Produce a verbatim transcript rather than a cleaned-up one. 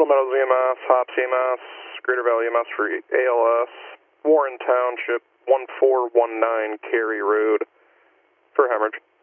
Meadows E M S, Hops E M S, Greater Valley E M S for A L S, Warren Township, one four one nine Cary Road for hemorrhage.